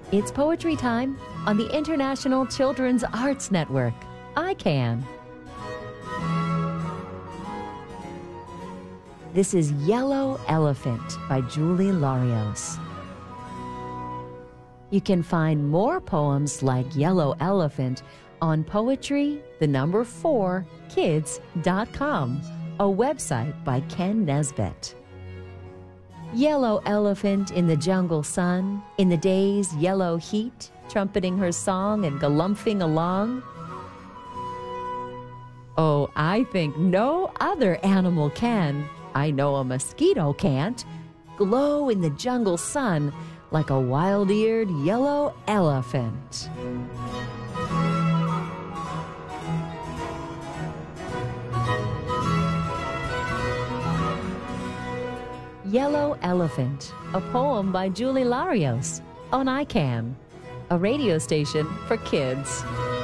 It's poetry time on the International Children's Arts Network, ICAN. This is Yellow Elephant by Julie Larios. You can find more poems like Yellow Elephant on poetry4kids.com, a website by Ken Nesbitt. Yellow elephant in the jungle sun, in the day's yellow heat, trumpeting her song and galumphing along. Oh, I think no other animal can, I know a mosquito can't, glow in the jungle sun like a wild-eared yellow elephant. Yellow Elephant, a poem by Julie Larios on ICAN, a radio station for kids.